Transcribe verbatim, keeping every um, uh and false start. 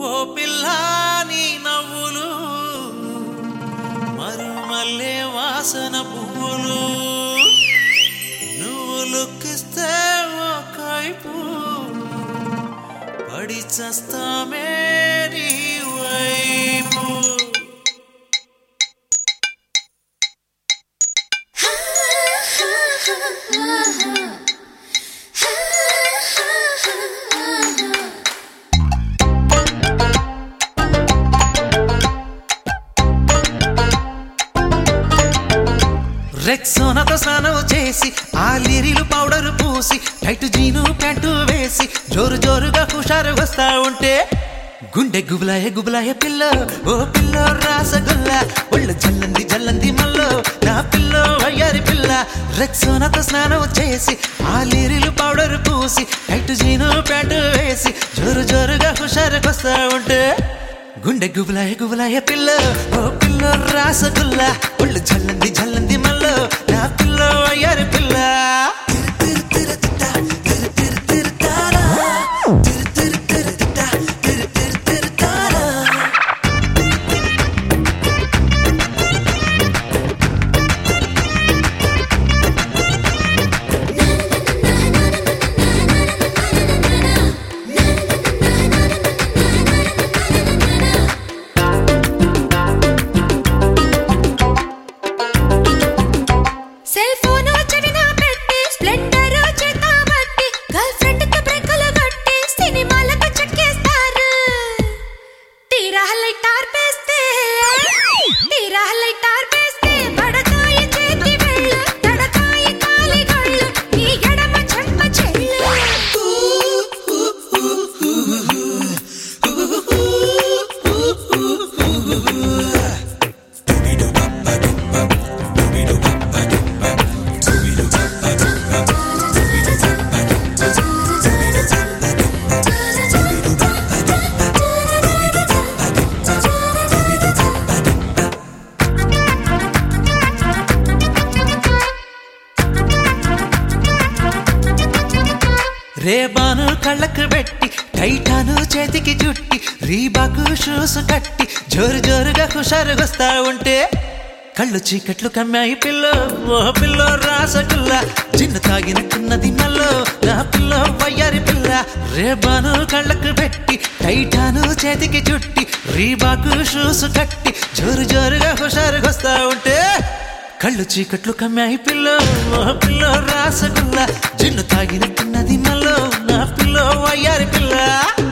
పిల్లా నీ నవ్వులు మరుమల్లే వాసన పువ్వులు నువ్వు లుక్కిస్తే ఓ కైపు పడి చస్తామే నీ వైపు రెక్సోనాతో స్నానం చేసి ఆ లిరిలు పౌడర్ పూసి టైట్ జీను ప్యాంటు వేసి జోరు జోరుగా హుషారు వస్తా ఉంటే గుండె గుబులాయ గుబులాయ పిల్ల ఓ పిల్ల రాసగుల్ల ఒళ్ళు జల్లంది జల్లంది మల్లో నా పిల్ల వయ్యారి పిల్ల రెక్సోనాతో స్నానం చేసి ఆ లిరిలు పౌడర్ పూసి టైట్ జీను ప్యాంటు వేసి జోరు జోరుగా హుషారు వస్తా ఉంటే గుండె గుబులాయ గుబులాయ పిల్ల ఓ పిల్ల రాసగుల్ల ఒళ్ళు జల్లంది జల్లంది మల్లో నా పిల్ల వయ్యారి పిల్ల రేబాను కళ్ళకు పెట్టి టైటాను చేతికి చుట్టి రీబాకు షూస్ కట్టి జోరు జోరుగా హుషారుగొస్తా ఉంటే కళ్ళు చీకట్లు కమ్మాయి పిల్ల ఓ పిల్ల రాసగుల్ల జిన్ను తాగినట్టున్నది మల్లో నా పిల్ల వయ్యారి పిల్ల రేబాను కళ్ళకు పెట్టి టైటాను చేతికి చుట్టి రీబాకు షూస్ కట్టి జోరు జోరుగా హుషారుగొస్తా ఉంటే కళ్ళు చీకట్లు కమ్మాయి పిల్ల ఓ పిల్ల రాసగుల్ల జిన్ను తాగినట్టున్నది మల్లో నా పిల్ల వయ్యారి పిల్ల